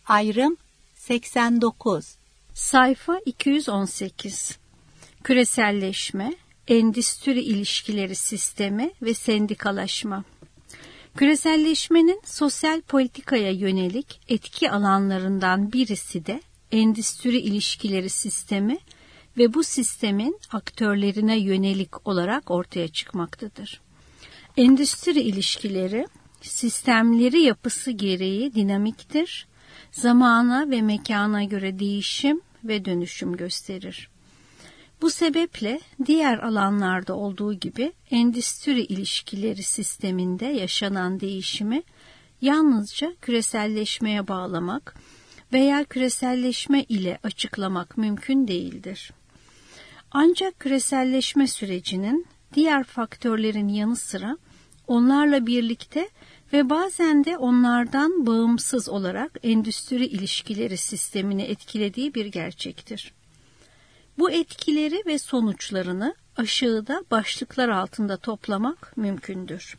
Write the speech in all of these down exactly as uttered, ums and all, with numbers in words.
Ayrım seksen dokuz. Sayfa iki yüz on sekiz. Küreselleşme, endüstri ilişkileri sistemi ve sendikalaşma. Küreselleşmenin sosyal politikaya yönelik etki alanlarından birisi de endüstri ilişkileri sistemi ve bu sistemin aktörlerine yönelik olarak ortaya çıkmaktadır. Endüstri ilişkileri, sistemleri yapısı gereği dinamiktir, zamana ve mekana göre değişim ve dönüşüm gösterir. Bu sebeple diğer alanlarda olduğu gibi endüstri ilişkileri sisteminde yaşanan değişimi yalnızca küreselleşmeye bağlamak veya küreselleşme ile açıklamak mümkün değildir. Ancak küreselleşme sürecinin diğer faktörlerin yanı sıra onlarla birlikte ve bazen de onlardan bağımsız olarak endüstri ilişkileri sistemini etkilediği bir gerçektir. Bu etkileri ve sonuçlarını aşağıda başlıklar altında toplamak mümkündür.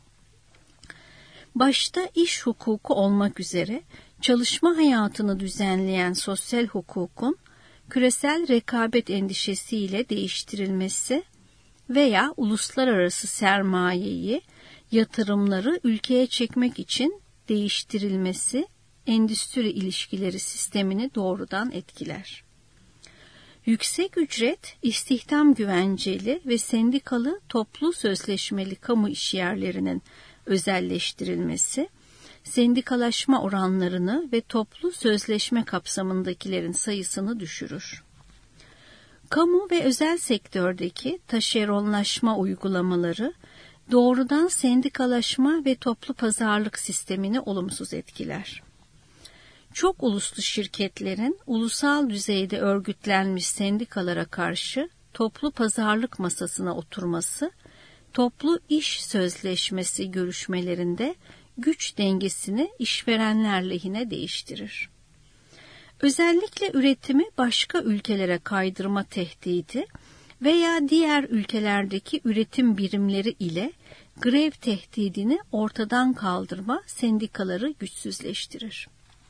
Başta iş hukuku olmak üzere çalışma hayatını düzenleyen sosyal hukukun küresel rekabet endişesiyle değiştirilmesi veya uluslararası sermayeyi, yatırımları ülkeye çekmek için değiştirilmesi endüstri ilişkileri sistemini doğrudan etkiler. Yüksek ücret, istihdam güvenceli ve sendikalı toplu sözleşmeli kamu işyerlerinin özelleştirilmesi, sendikalaşma oranlarını ve toplu sözleşme kapsamındakilerin sayısını düşürür. Kamu ve özel sektördeki taşeronlaşma uygulamaları doğrudan sendikalaşma ve toplu pazarlık sistemini olumsuz etkiler. Çok uluslu şirketlerin ulusal düzeyde örgütlenmiş sendikalara karşı toplu pazarlık masasına oturması, toplu iş sözleşmesi görüşmelerinde güç dengesini işverenler lehine değiştirir. Özellikle üretimi başka ülkelere kaydırma tehdidi veya diğer ülkelerdeki üretim birimleri ile grev tehdidini ortadan kaldırma sendikaları güçsüzleştirir.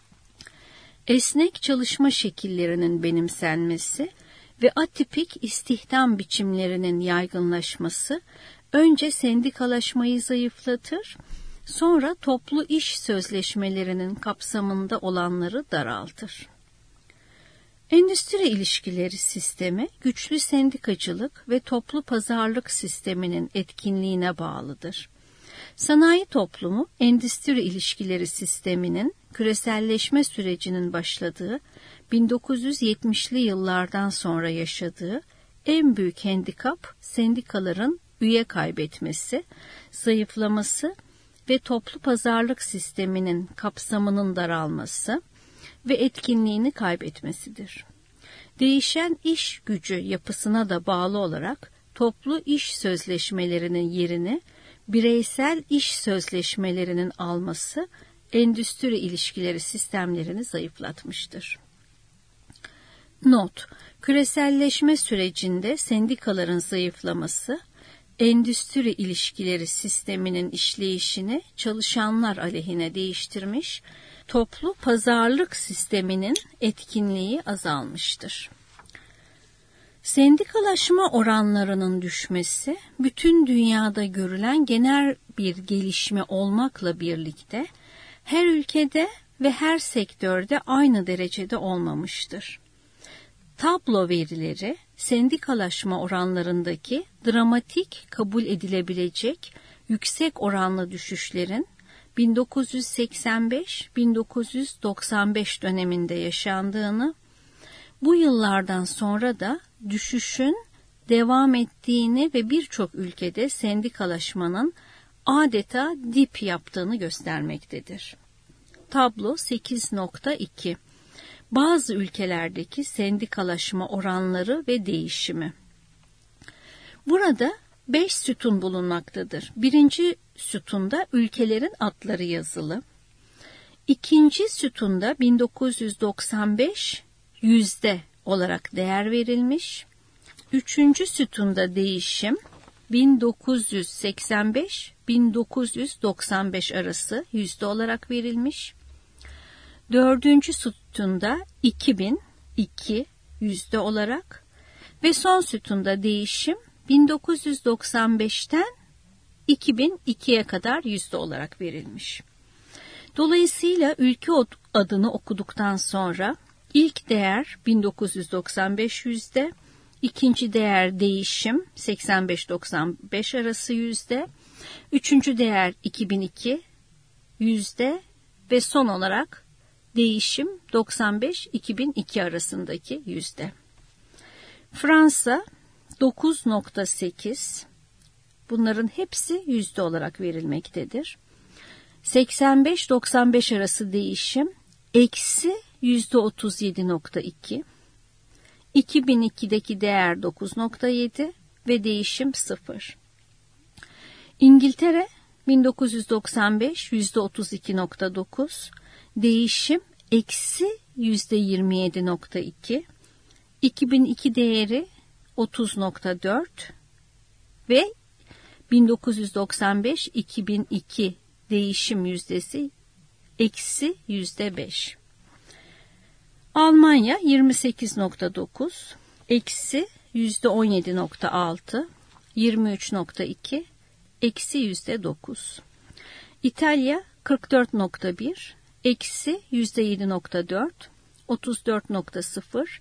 Esnek çalışma şekillerinin benimsenmesi ve atipik istihdam biçimlerinin yaygınlaşması önce sendikalaşmayı zayıflatır, sonra toplu iş sözleşmelerinin kapsamında olanları daraltır. Endüstri ilişkileri sistemi, güçlü sendikacılık ve toplu pazarlık sisteminin etkinliğine bağlıdır. Sanayi toplumu, endüstri ilişkileri sisteminin küreselleşme sürecinin başladığı bin dokuz yüz yetmişli yıllardan sonra yaşadığı en büyük handikap sendikaların üye kaybetmesi, zayıflaması ve toplu pazarlık sisteminin kapsamının daralması ve etkinliğini kaybetmesidir. Değişen iş gücü yapısına da bağlı olarak toplu iş sözleşmelerinin yerini bireysel iş sözleşmelerinin alması endüstri ilişkileri sistemlerini zayıflatmıştır. Not: Küreselleşme sürecinde sendikaların zayıflaması, endüstri ilişkileri sisteminin işleyişini çalışanlar aleyhine değiştirmiş, toplu pazarlık sisteminin etkinliği azalmıştır. Sendikalaşma oranlarının düşmesi, bütün dünyada görülen genel bir gelişme olmakla birlikte, her ülkede ve her sektörde aynı derecede olmamıştır. Tablo verileri, sendikalaşma oranlarındaki dramatik kabul edilebilecek yüksek oranlı düşüşlerin bin dokuz yüz seksen beş - bin dokuz yüz doksan beş döneminde yaşandığını, bu yıllardan sonra da düşüşün devam ettiğini ve birçok ülkede sendikalaşmanın adeta dip yaptığını göstermektedir. Tablo sekiz nokta iki. Bazı ülkelerdeki sendikalaşma oranları ve değişimi. Burada beş sütun bulunmaktadır. Birinci sütunda ülkelerin adları yazılı. İkinci sütunda bin dokuz yüz doksan beş yüzde olarak değer verilmiş. Üçüncü sütunda değişim bin dokuz yüz seksen beş - bin dokuz yüz doksan beş arası yüzde olarak verilmiş. Dördüncü sütunda iki bin iki yüzde olarak ve son sütunda değişim bin dokuz yüz doksan beşten iki bin ikiye kadar yüzde olarak verilmiş. Dolayısıyla ülke adını okuduktan sonra ilk değer bin dokuz yüz doksan beş yüzde, ikinci değer değişim seksen beş doksan beş arası yüzde, üçüncü değer iki bin iki yüzde ve son olarak değişim doksan beş iki bin iki arasındaki yüzde. Fransa dokuz nokta sekiz, bunların hepsi yüzde olarak verilmektedir. seksen beş doksan beş arası değişim eksi yüzde otuz yedi nokta iki, iki bin ikideki değer dokuz nokta yedi ve değişim sıfır. İngiltere bin dokuz yüz doksan beş yüzde otuz iki nokta dokuz, değişim eksi yüzde yirmi yedi nokta iki, iki bin iki değeri otuz nokta dört ve bin dokuz yüz doksan beş iki bin iki değişim yüzdesi eksi yüzde beş. Almanya yirmi sekiz nokta dokuz, eksi yüzde on yedi nokta altı, yirmi üç nokta iki, eksi yüzde dokuz. İtalya kırk dört nokta bir, eksi yüzde yedi nokta dört, otuz dört nokta sıfır,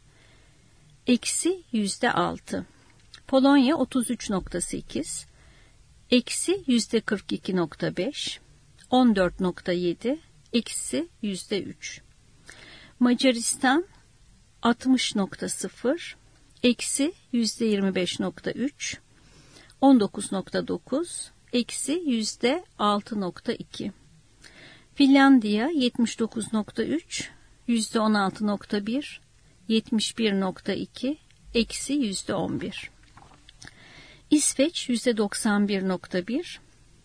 eksi yüzde altı. Polonya otuz üç nokta sekiz, eksi yüzde kırk iki nokta beş, on dört nokta yedi, eksi yüzde üç. Macaristan altmış nokta sıfır, eksi yüzde yirmi beş nokta üç, on dokuz nokta dokuz, eksi yüzde altı nokta iki. Finlandiya yetmiş dokuz nokta üç, yüzde on altı nokta bir, yetmiş bir nokta iki, eksi yüzde on bir. İsveç yüzde doksan bir nokta bir,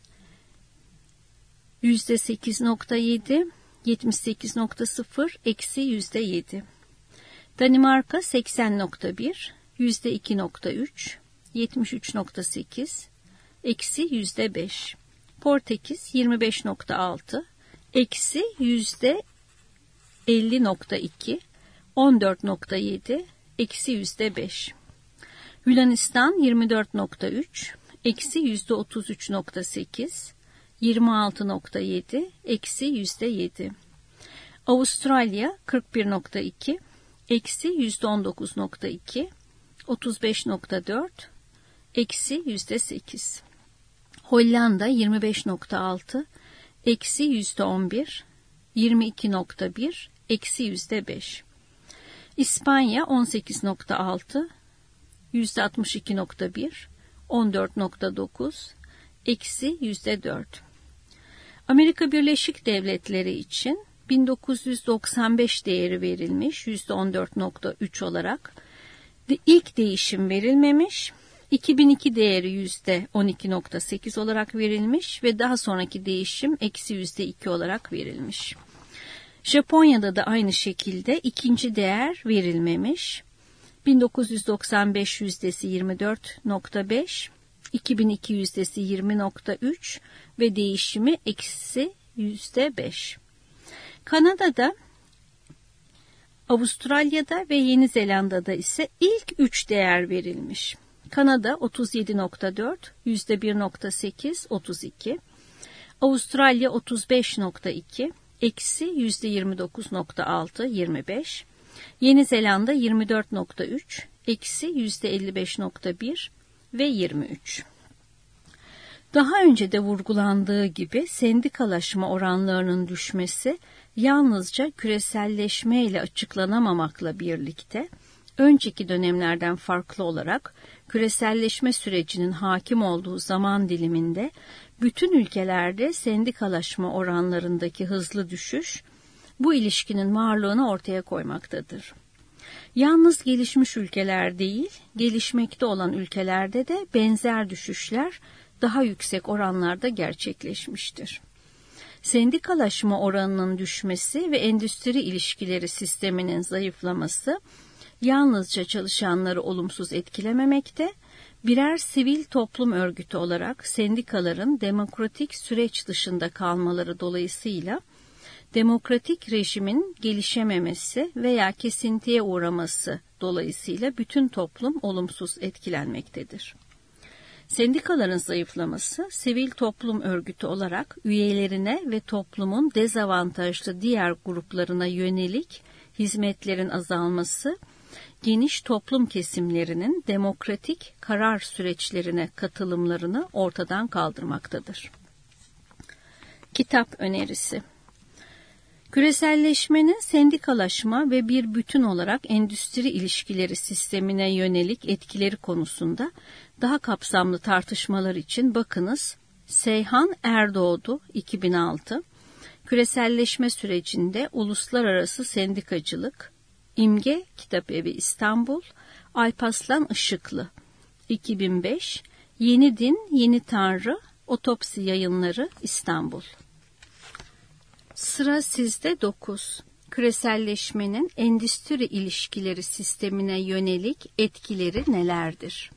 yüzde sekiz nokta yedi, yetmiş sekiz nokta sıfır, eksi yüzde yedi. Danimarka seksen nokta bir, yüzde iki nokta üç, yetmiş üç nokta sekiz, eksi yüzde beş. Portekiz yirmi beş nokta altı, eksi yüzde elli nokta iki, on dört nokta yedi, eksi yüzde beş. Yunanistan yirmi dört nokta üç, eksi yüzde otuz üç nokta sekiz, yirmi altı nokta yedi, eksi yüzde yedi. Avustralya kırk bir nokta iki, eksi yüzde on dokuz nokta iki, otuz beş nokta dört, eksi yüzde sekiz. Hollanda yirmi beş nokta altı, eksi yüzde on bir, yirmi iki nokta bir, eksi yüzde beş. İspanya on sekiz nokta altı, yüzde altmış iki nokta bir, on dört nokta dokuz, eksi yüzde dört. Amerika Birleşik Devletleri için bin dokuz yüz doksan beş değeri verilmiş yüzde on dört nokta üç olarak. De ilk değişim verilmemiş. iki bin iki değeri yüzde on iki nokta sekiz olarak verilmiş ve daha sonraki değişim eksi yüzde iki olarak verilmiş. Japonya'da da aynı şekilde ikinci değer verilmemiş. bin dokuz yüz doksan beş yüzdesi yirmi dört nokta beş, iki bin iki yüzdesi yirmi nokta üç ve değişimi eksi yüzde beş. Kanada'da, Avustralya'da ve Yeni Zelanda'da ise ilk üç değer verilmiş. Kanada otuz yedi nokta dört, yüzde bir nokta sekiz, otuz iki. Avustralya otuz beş nokta iki, eksi yüzde yirmi dokuz nokta altı, yirmi beş. Yeni Zelanda yirmi dört nokta üç, eksi yüzde elli beş nokta bir ve yirmi üç. Daha önce de vurgulandığı gibi sendikalaşma oranlarının düşmesi yalnızca küreselleşme ile açıklanamamakla birlikte önceki dönemlerden farklı olarak küreselleşme sürecinin hakim olduğu zaman diliminde bütün ülkelerde sendikalaşma oranlarındaki hızlı düşüş bu ilişkinin varlığını ortaya koymaktadır. Yalnız gelişmiş ülkeler değil, gelişmekte olan ülkelerde de benzer düşüşler daha yüksek oranlarda gerçekleşmiştir. Sendikalaşma oranının düşmesi ve endüstri ilişkileri sisteminin zayıflaması yalnızca çalışanları olumsuz etkilememekte, birer sivil toplum örgütü olarak sendikaların demokratik süreç dışında kalmaları dolayısıyla demokratik rejimin gelişememesi veya kesintiye uğraması dolayısıyla bütün toplum olumsuz etkilenmektedir. Sendikaların zayıflaması, sivil toplum örgütü olarak üyelerine ve toplumun dezavantajlı diğer gruplarına yönelik hizmetlerin azalması, geniş toplum kesimlerinin demokratik karar süreçlerine katılımlarını ortadan kaldırmaktadır. Kitap önerisi. Küreselleşmenin sendikalaşma ve bir bütün olarak endüstri ilişkileri sistemine yönelik etkileri konusunda daha kapsamlı tartışmalar için bakınız Seyhan Erdoğdu iki bin altı, Küreselleşme sürecinde uluslararası sendikacılık, İmge Kitapevi İstanbul, Alparslan Işıklı iki bin beş, Yeni Din, Yeni Tanrı, Otopsi Yayınları İstanbul. Sıra sizde dokuz. Küreselleşmenin endüstri ilişkileri sistemine yönelik etkileri nelerdir?